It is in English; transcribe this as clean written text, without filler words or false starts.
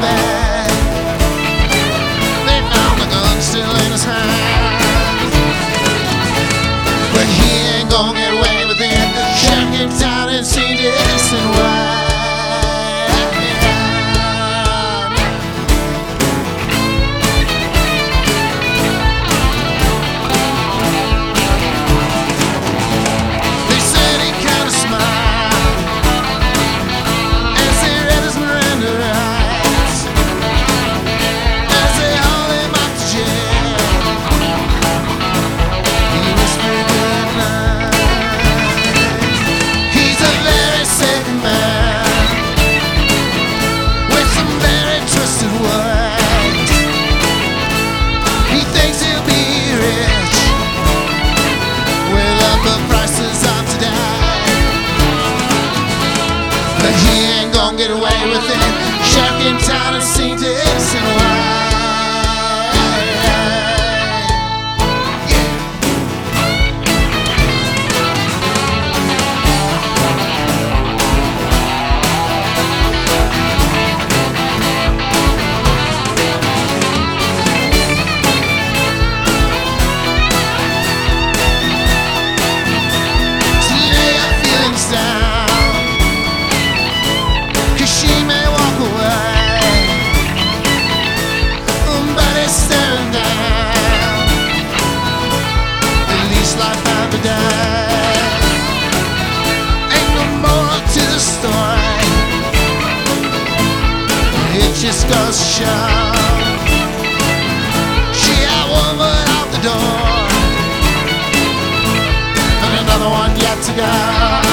back. They found the gun still in his hand, but he ain't gonna get away with it. Sheriff came down and seen this and why. Get away with it. Sheriff in town and seen this and why. So lay your feelings down, she may walk away, but it's staring down. At least life have a day. Ain't no more to the story. It just goes to show she had one foot out the door, and another one yet to go.